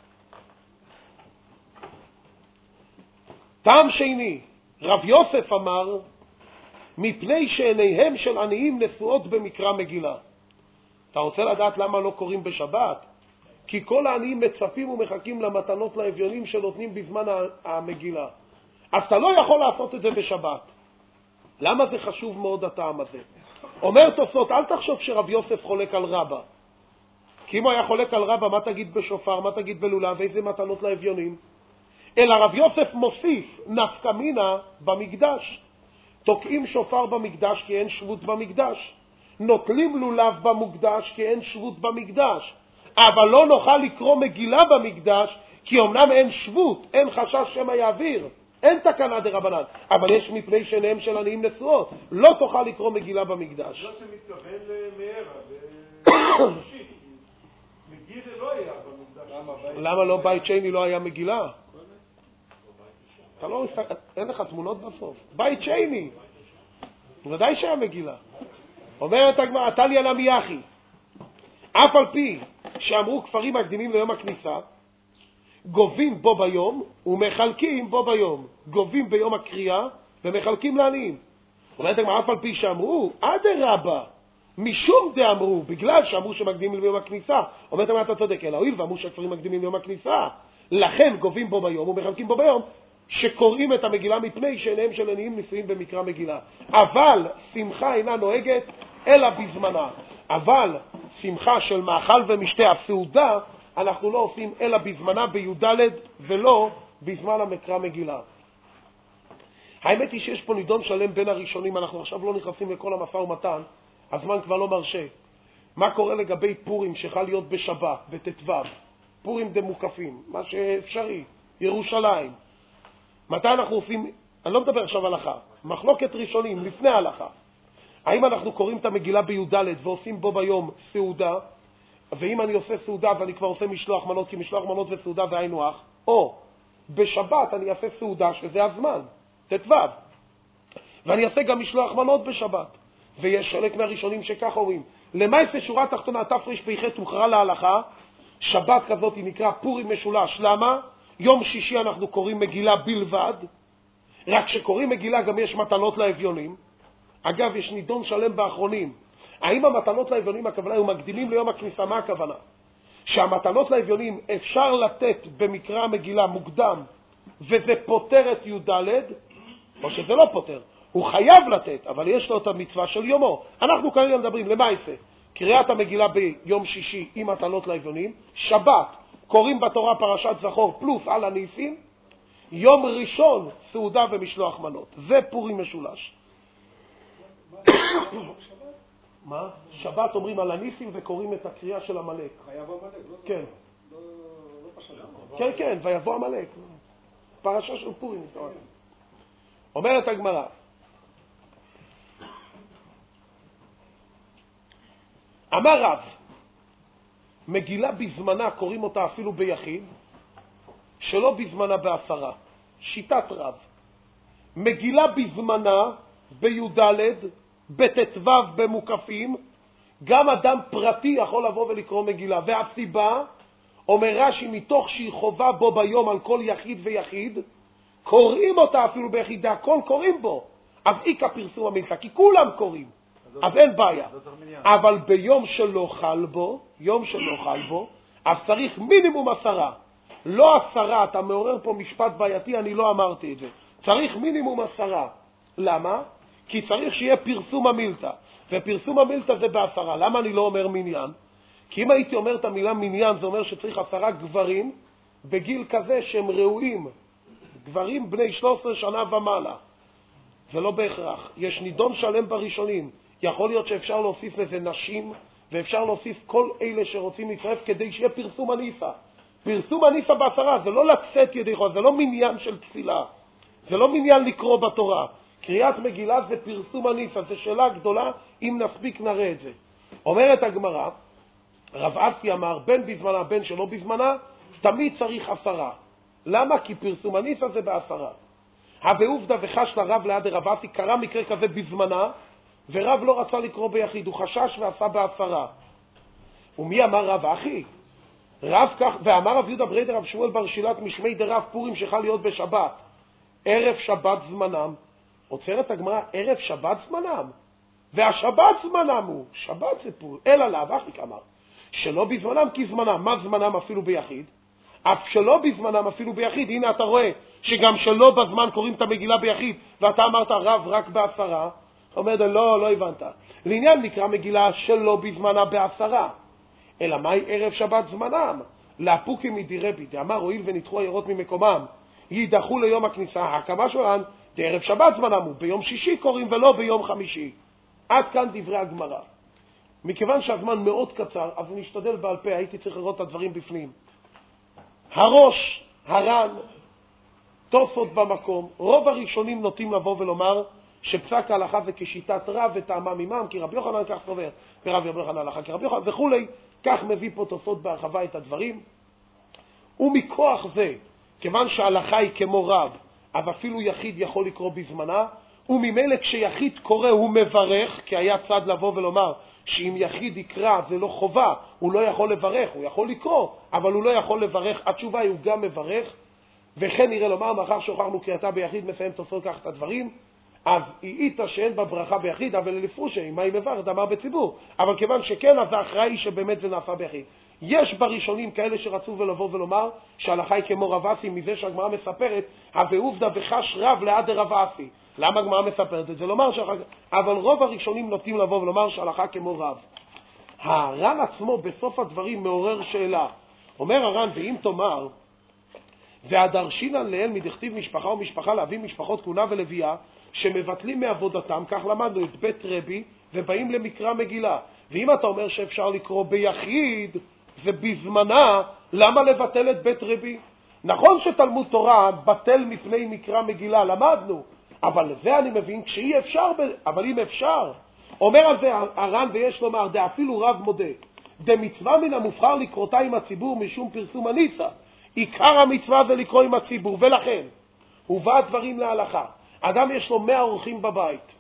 טעם שני, רב יוסף אמר, מפני שעיניהם של עניים נשואות במקרא מגילה. אתה רוצה לדעת למה לא קוראים בשבת? כי כל העניים מצפים ומחכים למתנות לאביונים שנותנים בזמן המגילה. אז אתה לא יכול לעשות את זה בשבת. למה זה חשוב מאוד הטעם הזה? אומר תוספות, אל תחשוב שרב יוסף חולק על רבא. כי אם הוא היה חולק על רבא, מה תגיד בשופר, מה תגיד בלולב, איזה מתנות לאביונים? אלא רב יוסף מוסיף נפקא מינה במקדש. תוקעים שופר במקדש כי אין שבות במקדש. נוטלים לולב במוקדש כי אין שבות במקדש. אבל לא נוכל לקרוא מגילה במקדש, כי אמנם אין שבות, אין חשש שמא יעביר. אין תקנה דרבנן, אבל יש מפני שעיניהם של עניים נשואות. לא תוכל לקרוא מגילה במקדש. לא שמתכוון למהרה, בשישית. מגילה לא היה במקדש. למה לא בית שני לא היה מגילה? אתה לא, אין לך תמונות בסוף. בית שני. ודאי שהיה מגילה. אומרת הגמרא, תליא נמי אחי. אף על פי שאמרו כפרים מקדימים ליום הכניסה, גובים בו ביום ומחלקים בו ביום. גובים ביום הקריאה ומחלקים לעניים. אומרת הגמרא, אף על פי שאמרו, אדרבה, משום דאמרו, בגלל שאמרו שמקדימים ליום הכניסה. אומרת הגמרא, אתה צודק, אלא הואיל ואמרו שהכפרים מקדימים ליום הכניסה, לכן גובים בו ביום ומחלקים בו ביום, שקוראים את המגילה מפני שעיניהם של עניים נשואים במקרא מגילה. אבל שמחה אינה נוהגת אלא בזמנה. אבל שמחה של מאכל ומשתה הסעודה אנחנו לא עושים אלא בזמנה בי"ד ולא בזמן המקרא מגילה. האמת היא שיש פה נידון שלם בין הראשונים, אנחנו עכשיו לא נכנסים לכל המשא ומתן, הזמן כבר לא מרשה. מה קורה לגבי פורים שחל להיות בשבת, בט"ו, פורים דמוקפים, מה שאפשרי, ירושלים. מתי אנחנו עושים, אני לא מדבר עכשיו הלכה, מחלוקת ראשונים, לפני ההלכה. האם אנחנו קוראים את המגילה בי"ד ועושים בו ביום סעודה, ואם אני עושה סעודה אז אני כבר עושה משלוח מנות, כי משלוח מנות וסעודה זה היינו הך, או בשבת אני אעשה סעודה שזה הזמן, ט"ו, ואני אעשה גם משלוח מנות בשבת. ויש חלק מהראשונים שכך אומרים, למעשה שורה תחתונה תרפ"ח תוכרע להלכה, שבת כזאת היא נקרא פורים משולש. למה? יום שישי אנחנו קוראים מגילה בלבד, רק שקוראים מגילה גם יש מתנות לאביונים. אגב, יש נידון שלם באחרונים. האם המתנות לאביונים הכוונה היו מקדימים ליום הכניסה? מה הכוונה? שהמתנות לאביונים אפשר לתת במקרא המגילה מוקדם, וזה פותר את י"ד, או שזה לא פותר. הוא חייב לתת, אבל יש לו את המצווה של יומו. אנחנו כרגע מדברים, למעשה, קריאת המגילה ביום שישי עם מתנות לאביונים, שבת, קוראים בתורה פרשת זכור פלוס על הניסים, יום ראשון סעודה ומשלוח מנות. זה פורים משולש. מה? שבת אומרים על הניסים וקוראים את הקריאה של המלאק. ויבוא המלאק, לא? כן. לא פשט. כן, כן, ויבוא המלאק. פרשה של פורים. אומרת הגמרא, אמר רב, מגילה בזמנה קוראים אותה אפילו ביחיד, שלא בזמנה בעשרה. שיטת רב. מגילה בזמנה בי"ד, בט"ו במוקפים, גם אדם פרטי יכול לבוא ולקרוא מגילה. והסיבה, אומר רש"י, מתוך שהיא חובה בו ביום על כל יחיד ויחיד, קוראים אותה אפילו ביחידה, הכל קוראים בו. אז איקה פרסום המילתא, כי כולם קוראים. אז אין בעיה. אבל ביום שלא חל בו, יום שלא חל בו, אז צריך מינימום עשרה. לא עשרה, אתה מעורר פה משפט בעייתי, אני לא אמרתי את זה. צריך מינימום עשרה. למה? כי צריך שיהיה פרסום המילתא. ופרסום המילתא זה בעשרה. למה אני לא אומר מניין? כי אם הייתי אומר את המילה מניין, זה אומר שצריך עשרה גברים בגיל כזה שהם ראויים, גברים בני שלוש עשרה שנה ומעלה. זה לא בהכרח. יש נידון שלם בראשונים. יכול להיות שאפשר להוסיף לזה נשים, ואפשר להוסיף כל אלה שרוצים לצרף כדי שיהיה פרסום הניסה. פרסום הניסה בעשרה, זה לא לצאת ידי חובה, זה לא מניין של תפילה. זה לא מניין לקרוא בתורה. קריאת מגילה זה פרסום הניסה, זה שאלה גדולה, אם נספיק נראה את זה. אומרת הגמרא, רב אסי אמר, בין בזמנה, בין שלא בזמנה, תמיד צריך עשרה. למה? כי פרסום הניסה זה בעשרה. הבעובדה וחש לרב ליד רב אסי, קרה מקרה כזה בזמנה, ורב לא רצה לקרוא ביחיד, הוא חשש ועשה בעשרה. ומי אמר רב אחי? רב כך, ואמר רב יהודה בריידר רב שמואל בר שילת משמי דרב פורים שחל להיות בשבת. ערב שבת זמנם. עוצרת הגמרא, ערב שבת זמנם. והשבת זמנם הוא, שבת זה פור, אלא לאו אחי אמר. שלא בזמנם כי זמנם, מה זמנם אפילו ביחיד? אף שלא בזמנם אפילו ביחיד, הנה אתה רואה שגם שלא בזמן קוראים את המגילה ביחיד, ואתה אמרת רב רק בעשרה, אומר, לא, לא הבנת. לעניין נקרא מגילה שלא בזמנה בעשרה. אלא מהי ערב שבת זמנם? להפוקי מדירבי, דאמר הואיל ונדחו העירות ממקומם, יידחו ליום הכניסה, הקמה שלן, דערב שבת זמנם הוא, ביום שישי קוראים ולא ביום חמישי. עד כאן דברי הגמרא. מכיוון שהזמן מאוד קצר, אז נשתדל בעל פה, הייתי צריך לראות את הדברים בפנים. הראש, הר"ן, תוספות במקום, רוב הראשונים נוטים לבוא ולומר שפסק ההלכה זה כשיטת רב וטעמם עמם, כי רבי יוחנן כך סובר, ורבי יוחנן הלכה כי רבי יוחנן וכולי, כך מביא פה תוספות בהרחבה את הדברים. ומכוח זה, כיוון שההלכה היא כמו רב, אז אפילו יחיד יכול לקרוא בזמנה, וממילא כשיחיד קורא הוא מברך, כי היה צד לבוא ולומר שאם יחיד יקרא זה לא חובה, הוא לא יכול לברך, הוא יכול לקרוא, אבל הוא לא יכול לברך. התשובה היא הוא גם מברך, וכן נראה לומר, מאחר שהוכחנו קריאתה ביחיד, מסיים תוספות כך את הדברים, אז היא איתה שאין בה ברכה ביחיד, אבל לפרושה, מה היא מברכת, אמר בציבור. אבל כיוון שכן, אז האחראי שבאמת זה נעשה ביחיד. יש בראשונים כאלה שרצו ולבוא ולומר שההלכה היא כמו רב אסי, מזה שהגמרא מספרת, הבעובדה וחש רב ליד רב אסי. למה הגמרא מספרת את זה? לומר שהלכה... אבל רוב הראשונים נוטים לבוא ולומר שההלכה כמו רב. הר"ן עצמו בסוף הדברים מעורר שאלה. אומר הר"ן, ואם תאמר, והדרשינן לאל מדכתיב משפחה ומשפחה להביא משפחות כהונה ולוויה, שמבטלים מעבודתם, כך למדנו את בית רבי, ובאים למקרא מגילה. ואם אתה אומר שאפשר לקרוא ביחיד, זה בזמנה, למה לבטל את בית רבי? נכון שתלמוד תורה בטל מפני מקרא מגילה, למדנו, אבל זה אני מבין כשאי אפשר, אבל אם אפשר, אומר על זה הר"ן ויש לומר, דה אפילו רב מודה, דה מצווה מן המובחר לקרותה עם הציבור משום פרסום הניסה, עיקר המצווה זה לקרוא עם הציבור, ולכן, הובא דברים להלכה. אדם יש לו מאה אורחים בבית,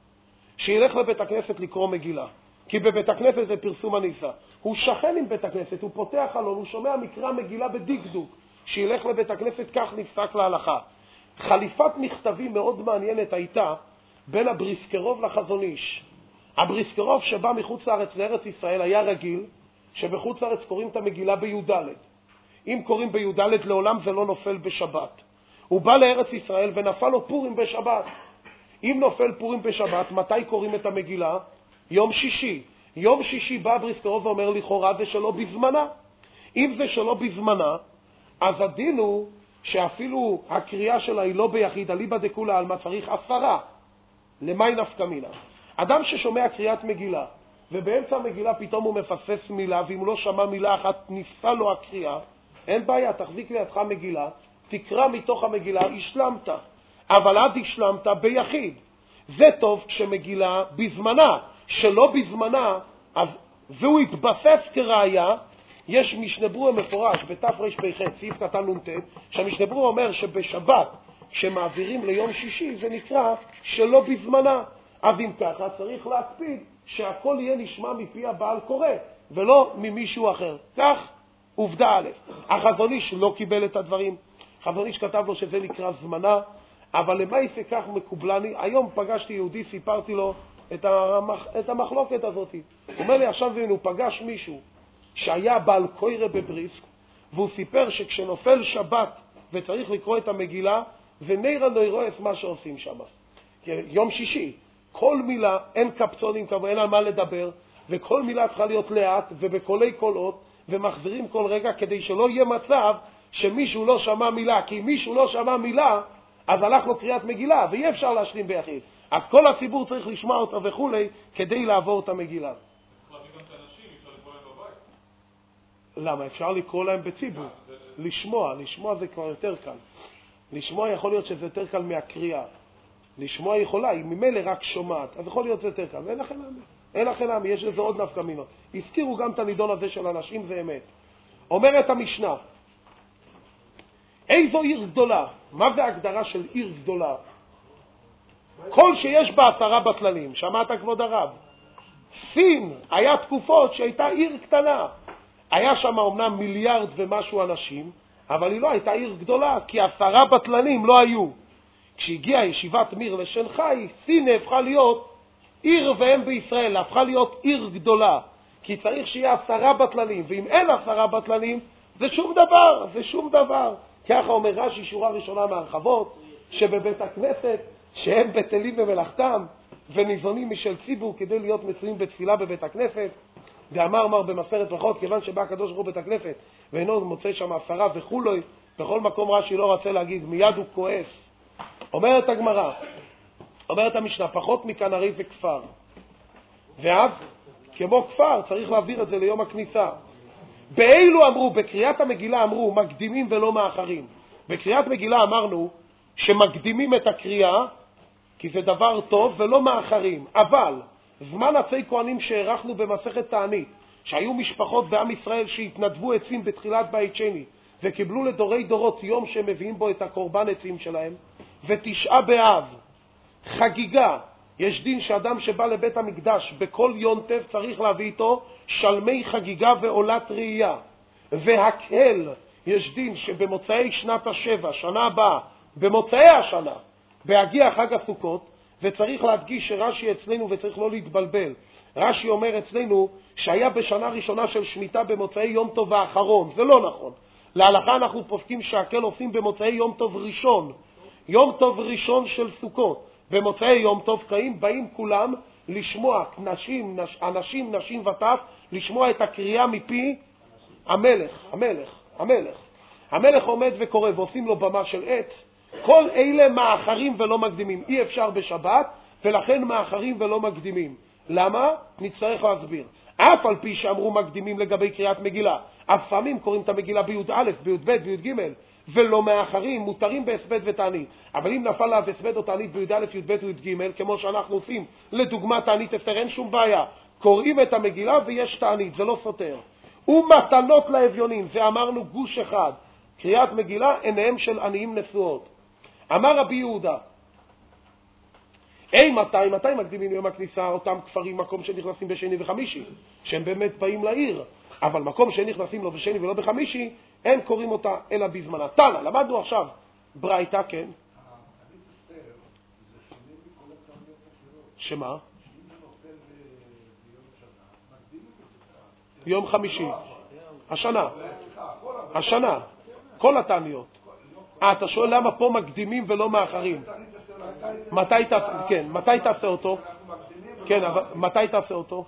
שילך לבית הכנסת לקרוא מגילה, כי בבית הכנסת זה פרסום הניסה. הוא שכן עם בית הכנסת, הוא פותח חלון, הוא שומע מקרא מגילה בדקדוק, שילך לבית הכנסת, כך נפסק להלכה. חליפת מכתבים מאוד מעניינת הייתה בין הבריסקרוב לחזון איש. הבריסקרוב שבא מחוץ לארץ לארץ ישראל היה רגיל שבחוץ לארץ קוראים את המגילה בי"ד. אם קוראים בי"ד לעולם זה לא נופל בשבת. הוא בא לארץ ישראל ונפל לו פורים בשבת. אם נופל פורים בשבת, מתי קוראים את המגילה? יום שישי. יום שישי בא בריסקרוב ואומר לכאורה זה שלא בזמנה. אם זה שלא בזמנה, אז הדין הוא שאפילו הקריאה שלה היא לא ביחיד, אליבא דכולי עלמא צריך עשרה. למי נפקא מינה? אדם ששומע קריאת מגילה, ובאמצע המגילה פתאום הוא מפספס מילה, ואם הוא לא שמע מילה אחת נפסה לו הקריאה, אין בעיה, תחזיק לידך מגילה, תקרא מתוך המגילה, השלמת. אבל עד השלמת ביחיד. זה טוב כשמגילה בזמנה, שלא בזמנה, אז והוא התבסס כראיה. יש משנה ברורה מפורש בתרפ"ח, סעיף קטן נ"ט, שהמשנה ברורה אומר שבשבת, כשמעבירים ליום שישי, זה נקרא שלא בזמנה. אז אם ככה צריך להקפיד שהכל יהיה נשמע מפי הבעל קורא, ולא ממישהו אחר. כך עובדה א'. החזון איש לא קיבל את הדברים. חזון איש כתב לו שזה נקרא זמנה, אבל למה יעשה כך מקובלני? היום פגשתי יהודי, סיפרתי לו את, המח... את המחלוקת הזאת. הוא אומר לי, עכשיו הוא פגש מישהו שהיה בעל קוירה בבריסק, והוא סיפר שכשנופל שבת וצריך לקרוא את המגילה, זה נירה נוירועס מה שעושים שם. יום שישי, כל מילה, אין קפצונים, אין על מה לדבר, וכל מילה צריכה להיות לאט ובקולי קולות, ומחזירים כל רגע כדי שלא יהיה מצב שמישהו לא שמע מילה, כי אם מישהו לא שמע מילה, אז הלך לו קריאת מגילה, ואי אפשר להשלים ביחיד. אז כל הציבור צריך לשמוע אותה וכולי, כדי לעבור את המגילה. למה? אפשר לקרוא להם בציבור. לשמוע, לשמוע זה כבר יותר קל. לשמוע יכול להיות שזה יותר קל מהקריאה. לשמוע יכולה, היא ממילא רק שומעת, אז יכול להיות זה יותר קל. ואין לכם להאמין. אין לכם להאמין, יש לזה עוד נפקא מינות. הזכירו גם את הנידון הזה של אנשים, זה אמת. אומרת המשנה, איזו עיר גדולה? מה זה ההגדרה של עיר גדולה? כל שיש בה עשרה בטלנים. שמעת כבוד הרב? סין, היה תקופות שהייתה עיר קטנה. היה שם אומנם מיליארד ומשהו אנשים, אבל היא לא הייתה עיר גדולה, כי עשרה בטלנים לא היו. כשהגיעה ישיבת מיר לשנחאי, סין הפכה להיות עיר והם בישראל, הפכה להיות עיר גדולה, כי צריך שיהיה עשרה בטלנים, ואם אין עשרה בטלנים, זה שום דבר, זה שום דבר. ככה אומר רש"י, שורה ראשונה מהרחבות, שבבית הכנסת, שהם בטלים במלאכתם, וניזונים משל ציבור כדי להיות מצויים בתפילה בבית הכנסת, ואמר אמר במסכת ברכות, כיוון שבא הקדוש ברוך הוא בית הכנסת, ואינו מוצא שם עשרה וכולוי, בכל מקום רש"י לא רוצה להגיד, מיד הוא כועס. אומרת הגמרא, אומרת המשנה, פחות מכאן הרי זה כפר. ואז, כמו כפר, צריך להעביר את זה ליום הכניסה. באילו אמרו, בקריאת המגילה אמרו, מקדימים ולא מאחרים. בקריאת מגילה אמרנו שמקדימים את הקריאה, כי זה דבר טוב, ולא מאחרים. אבל, זמן עצי כהנים שהערכנו במסכת תענית, שהיו משפחות בעם ישראל שהתנדבו עצים בתחילת בית שני, וקיבלו לדורי דורות יום שהם מביאים בו את הקורבן עצים שלהם, ותשעה באב, חגיגה, יש דין שאדם שבא לבית המקדש בכל יונטב צריך להביא איתו שלמי חגיגה ועולת ראייה, והקהל, יש דין שבמוצאי שנת השבע, שנה הבאה, במוצאי השנה, בהגיע חג הסוכות, וצריך להדגיש שרש"י אצלנו, וצריך לא להתבלבל, רש"י אומר אצלנו שהיה בשנה ראשונה של שמיטה במוצאי יום טוב האחרון, זה לא נכון. להלכה אנחנו פוסקים שהקהל עושים במוצאי יום טוב ראשון, יום טוב ראשון של סוכות. במוצאי יום טוב קיים באים כולם לשמוע, נשים, נש, אנשים, נשים וטף, לשמוע את הקריאה מפי המלך, המלך, המלך. המלך עומד וקורא ועושים לו במה של עץ. כל אלה מאחרים ולא מקדימים. אי אפשר בשבת, ולכן מאחרים ולא מקדימים. למה? נצטרך להסביר. אף על פי שאמרו מקדימים לגבי קריאת מגילה. אף פעמים קוראים את המגילה ביוד א', ביוד ב', ביוד ג', ולא מאחרים, מותרים בהספד ותענית. אבל אם נפל לה בהספד או תענית ביוד א', יוד ב' ויוד ג', כמו שאנחנו עושים, לדוגמה תענית אסתר, אין שום בעיה. קוראים את המגילה ויש תענית, זה לא סותר. ומתנות לאביונים, זה אמרנו גוש אחד. קריאת מגילה, עיניהם של עניים נשואות. אמר רבי יהודה, אי מתי, מתי מקדימים יום הכניסה אותם כפרים, מקום שנכנסים בשני וחמישי, שהם באמת באים לעיר, אבל מקום שנכנסים לא בשני ולא בחמישי, אין קוראים אותה אלא בזמנה. תנא, למדנו עכשיו ברייתא, כן? שמה? יום חמישי. השנה. השנה. כל התעניות. אה, אתה שואל למה פה מקדימים ולא מאחרים? מתי תעשה, כן, מתי תעשה אותו? כן, אבל מתי תעשה אותו?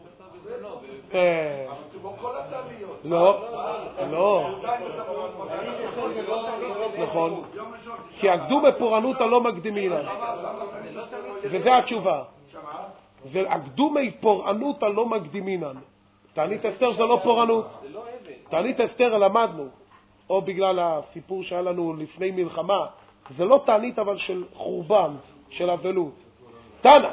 לא, לא. נכון. כי הקדום בפורענותא לא מקדימינן. וזה התשובה. זה הקדומי פורענותא לא מקדימינן. תענית אסתר זה לא פורענות. תענית אסתר למדנו, או בגלל הסיפור שהיה לנו לפני מלחמה, זה לא תענית אבל של חורבן, של אבלות. תנא,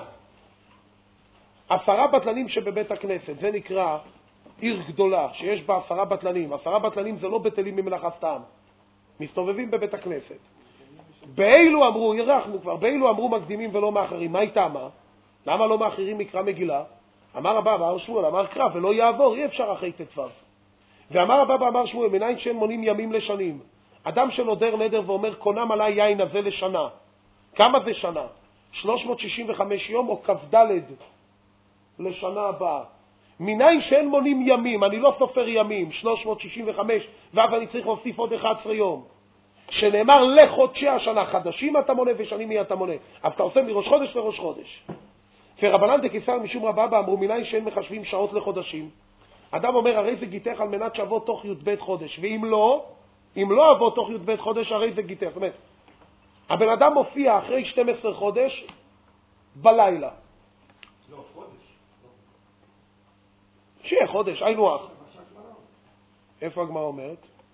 עשרה בטלנים שבבית הכנסת, זה נקרא עיר גדולה, שיש בה עשרה בטלנים. עשרה בטלנים זה לא בטלים ממלאכה סתם, מסתובבים בבית הכנסת. באילו אמרו, ירחנו כבר, באילו אמרו מקדימים ולא מאחרים. מה איתה מה? למה לא מאחרים מקרא מגילה? אמר רבא, אמר שמואל, אמר קרא, ולא יעבור, אי אפשר אחרי תצוו. ואמר רבא, אמר שמואל, מניין שהם מונים ימים לשנים. אדם שנודר נדר ואומר, קונם עליי יין הזה לשנה. כמה זה שנה? שלוש מאות שישים וחמש יום או כ"ד לשנה הבאה. מניין שאין מונים ימים, אני לא סופר ימים, שלוש מאות שישים וחמש, ואז אני צריך להוסיף עוד אחד עשר יום. שנאמר לחודשי השנה, חדשים אתה מונה ושנים מי אתה מונה. אז אתה עושה מראש חודש לראש חודש. ורבנן דקיסר משום רבא אמרו, מניין שאין מחשבים שעות לחודשים. אדם אומר, הרי זה גיתך על מנת שעבוד תוך י"ב חודש, ואם לא, אם לא אבוא תוך י"ב חודש, הרי זה גיטר. זאת אומרת, הבן אדם מופיע אחרי שנים עשר חודש בלילה. לא, חודש. שיהיה חודש, היינו אח. איפה הגמרא אומרת?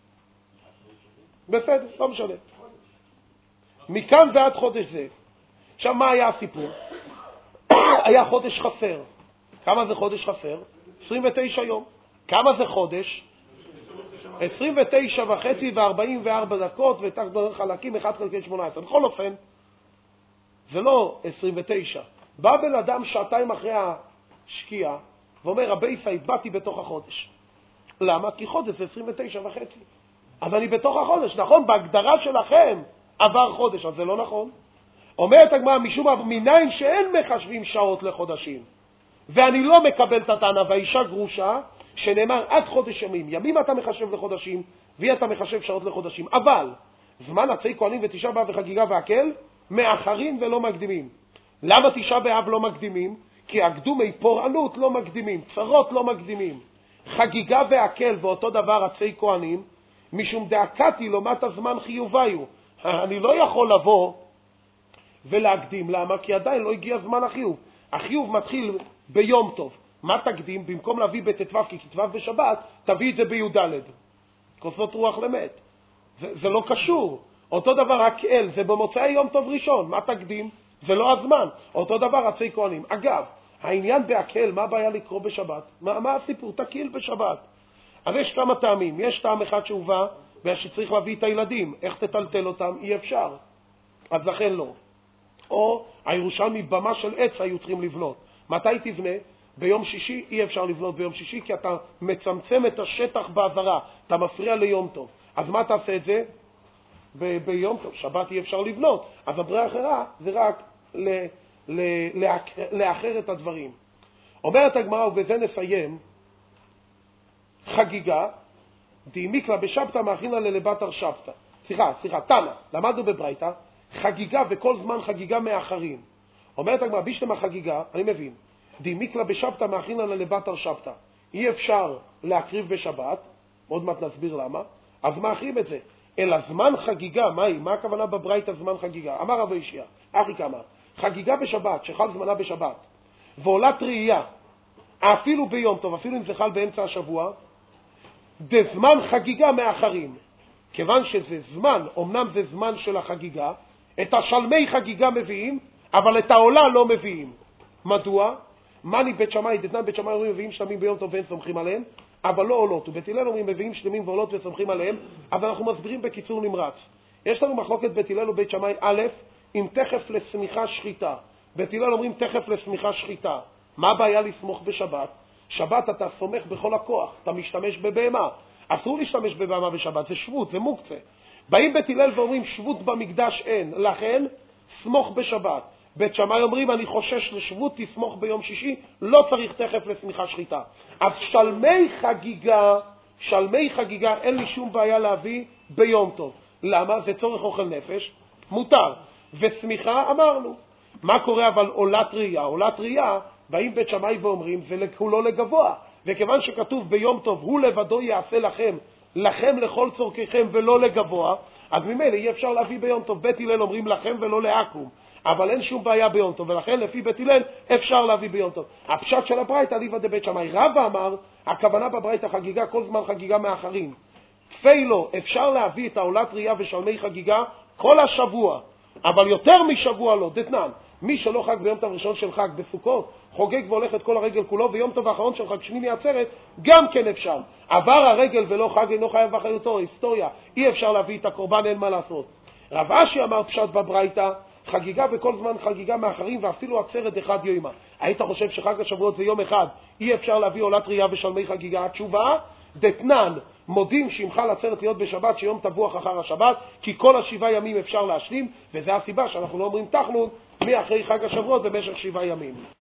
בסדר, לא משנה. מכאן ועד חודש זה. עכשיו, מה היה הסיפור? היה חודש חסר. כמה זה חודש חסר? עשרים ותשע יום. כמה זה חודש? עשרים ותשע וחצי ו-ארבעים וארבע דקות ותק חלקים אחד חלקי שמונה עשרה. בכל אופן, זה לא עשרים ותשע. בא בן אדם שעתיים אחרי השקיעה ואומר, רבי ישראל, באתי בתוך החודש. למה? כי חודש זה עשרים ותשע וחצי. אז אני בתוך החודש. נכון, בהגדרה שלכם עבר חודש, אז זה לא נכון. אומרת הגמרא, משום מניין שאין מחשבים שעות לחודשים. ואני לא מקבל את הטענה, והאישה גרושה, שנאמר עד חודש ימים. ימים אתה מחשב לחודשים, והיא אתה מחשב שעות לחודשים. אבל זמן עצי כהנים ותשעה באב וחגיגה והקל, מאחרים ולא מקדימים. למה תשעה באב לא מקדימים? כי הקדומי פורענות לא מקדימים, צרות לא מקדימים. חגיגה והקל ואותו דבר עצי כהנים, משום דאקתי לעומת הזמן חיוביו. אני לא יכול לבוא ולהקדים. למה? כי עדיין לא הגיע זמן החיוב. החיוב מתחיל ביום טוב. מה תקדים? במקום להביא בט"ו, כי ט"ו בשבת, תביא את זה בי"ד. כוסות רוח למת. זה, זה לא קשור. אותו דבר הקהל, זה במוצאי יום טוב ראשון. מה תקדים? זה לא הזמן. אותו דבר עצי כהנים. אגב, העניין בהקהל, מה הבעיה לקרוא בשבת? מה, מה הסיפור? תקיל בשבת. אז יש כמה טעמים. יש טעם אחד שהובא, ושצריך להביא את הילדים. איך תטלטל אותם? אי אפשר. אז לכן לא. או הירושלמי במה של עץ היו צריכים לבנות. מתי תבנה? ביום שישי אי אפשר לבנות ביום שישי, כי אתה מצמצם את השטח בעזרה, אתה מפריע ליום טוב. אז מה תעשה את זה? ב- ביום טוב, שבת אי אפשר לבנות. אז הברירה האחרה זה רק ל- ל- לאחר, לאחר את הדברים. אומרת הגמרא, ובזה נסיים, חגיגה, דאמיקלה בשבתא מאכינה ללבטר שבתא. סליחה, סליחה, תנא, למדנו בברייתא, חגיגה וכל זמן חגיגה מאחרים. אומרת הגמרא, בישלם החגיגה, אני מבין, דאמיקלה בשבתא מאכינה ללבטר שבתא. אי אפשר להקריב בשבת, עוד מעט נסביר למה, אז מה אחרים את זה? אלא זמן חגיגה, מהי? מה הכוונה בברייתא זמן חגיגה? אמר רבי ישיה, אחי כמה, חגיגה בשבת, שחל זמנה בשבת, ועולת ראייה, אפילו ביום טוב, אפילו אם זה חל באמצע השבוע, דזמן חגיגה מאחרים. כיוון שזה זמן, אמנם זה זמן של החגיגה, את השלמי חגיגה מביאים, אבל את העולה לא מביאים. מדוע? מני בית שמאי, דתנן בית שמאי אומרים מביאים שלמים ביום טוב ואין סומכים עליהם, אבל לא עולות. ובית הלל אומרים מביאים שלמים ועולות וסומכים עליהם, אז אנחנו מסבירים בקיצור נמרץ. יש לנו מחלוקת בית הלל ובית שמאי א', עם תכף לשמיכה שחיטה. בית הלל אומרים תכף לשמיכה שחיטה. מה הבעיה לסמוך בשבת? שבת אתה סומך בכל הכוח, אתה משתמש בבהמה. אסור להשתמש בבהמה בשבת, זה שבות, זה מוקצה. באים בית הלל ואומרים שבות במקדש אין, לכן סמוך בשבת. בית שמאי אומרים אני חושש לשבות, תסמוך ביום שישי, לא צריך תכף לשמיכה שחיטה. אז שלמי חגיגה, שלמי חגיגה אין לי שום בעיה להביא ביום טוב. למה? זה צורך אוכל נפש, מותר. ושמיכה אמרנו. מה קורה אבל עולת ראייה? עולת ראייה, באים בית שמאי ואומרים זה כולו לגבוה. וכיוון שכתוב ביום טוב, הוא לבדו יעשה לכם, לכם לכל צורכיכם ולא לגבוה, אז ממילא אי אפשר להביא ביום טוב. בית הלל אומרים לכם ולא לעקום, אבל אין שום בעיה ביום טוב, ולכן לפי בית הלל אפשר להביא ביום טוב. הפשט של הברייתא ליבא דבית שמאי. רבא אמר, הכוונה בברייתא חגיגה, כל זמן חגיגה מאחרים. תפילו, אפשר להביא את העולת ראייה ושלמי חגיגה כל השבוע, אבל יותר משבוע לא. דתנן, מי שלא חג ביום טוב ראשון של חג בסוכות, חוגג והולך את כל הרגל כולו, ויום טוב האחרון של חג שמיני עצרת, גם כן אפשר. עבר הרגל ולא חג אינו חייב באחריותו, היסטוריה, אי אפשר להביא את הקורבן, אין מה לעשות. רב אשי אמר פשט בברייתא, חגיגה בכל זמן חגיגה מאחרים, ואפילו עצרת אחד יומה. היית חושב שחג השבועות זה יום אחד, אי אפשר להביא עולת ראייה ושלמי חגיגה? התשובה, דתנן, מודים שמך לעצרת להיות בשבת, שיום תבוח אחר השבת, כי כל השבעה ימים אפשר להשלים, וזה הסיבה שאנחנו לא אומרים תחנון מאחרי חג השבועות במשך שבעה ימים.